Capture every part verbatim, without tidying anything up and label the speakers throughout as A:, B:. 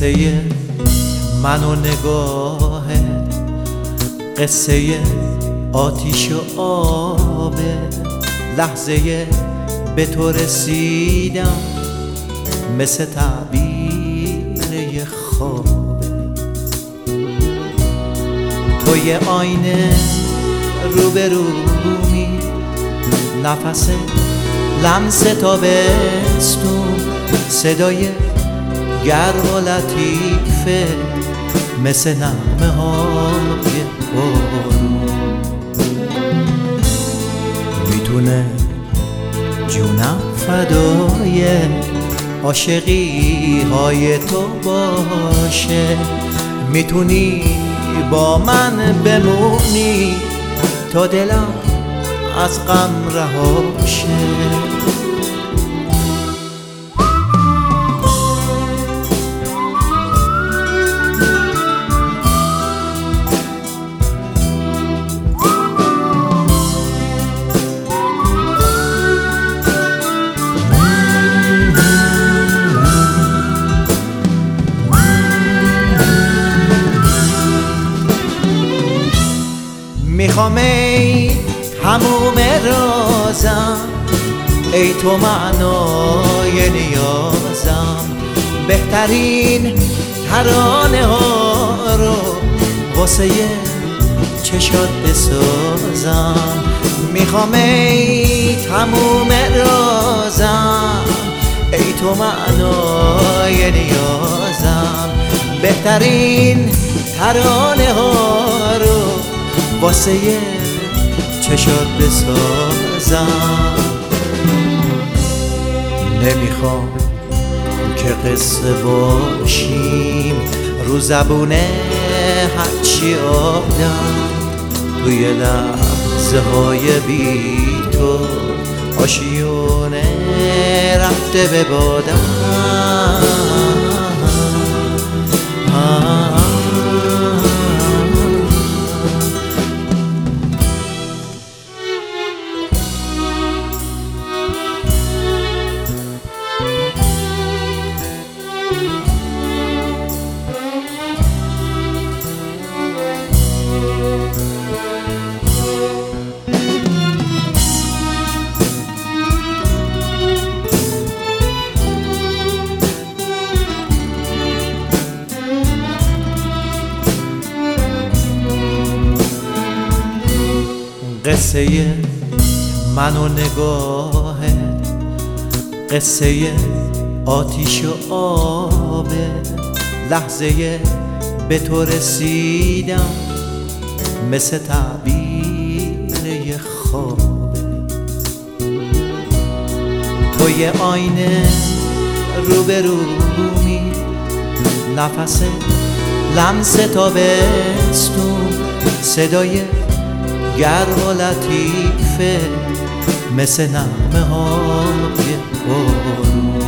A: قصه من و نگاه، قصه آتیش و آب، لحظه به تو رسیدم مثل تعبیر یه خواب. تو یه آینه روبرومی، نفس لمس تابستون، صدای گرم و لطیفه مثل نغمه های بارون. میتونه جونم فدای عاشقی های تو باشه، میتونی با من بمونی تا دلم از غم رها شه. میخوام ای هموم رازم، ای تو معنای نیازم، بهترین ترانه ها رو واسه چشات بسازم. میخوام ای تموم رازم، ای تو معنای نیازم، بهترین ترانه ها رو واسه چشات بسازم. نمیخوام که قصه باشیم رو زبونه هرچی آدم، توی لحظه های بی تو آشیونه رفته به بادم. قصه من و نگاه، قصه آتیش و آب، لحظه به تو رسیدم مثل تعبیر یه خواب. تو یه آینه روبرومی، نفس لمس تابستون، صدای گرم و لطیفه مثل نغمه های بارون.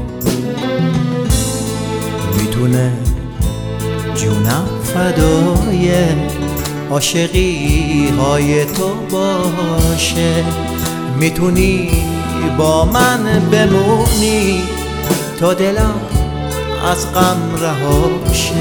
A: میتونه جونم فدای عاشقی های تو باشه، میتونی با من بمونی تا دلم از غم رها شه.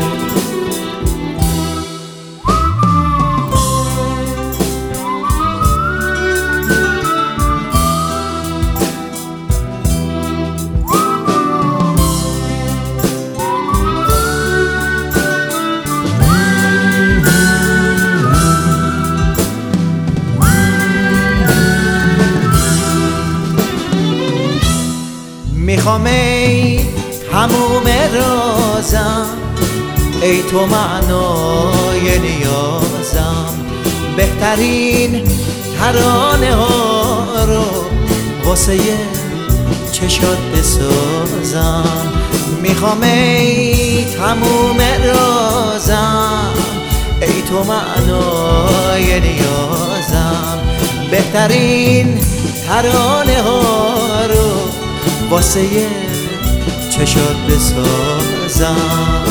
A: میخوام ای هموم رازم، ای تو معنای نیازم، بهترین ترانه ها رو واسه چشات بسازم. میخوام ای تموم رازم، ای تو معنای نیازم، بهترین ترانه ها رو واسه چشات بسازم.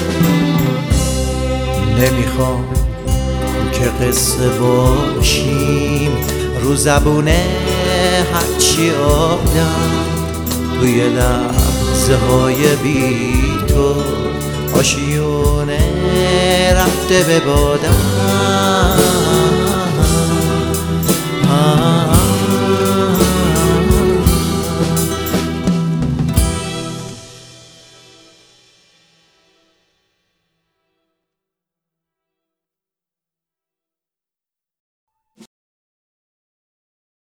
A: نمیخوام که قصه باشیم رو زبونه هرچی آدم، توی لحظه های بی تو آشیونه رفته به بادم.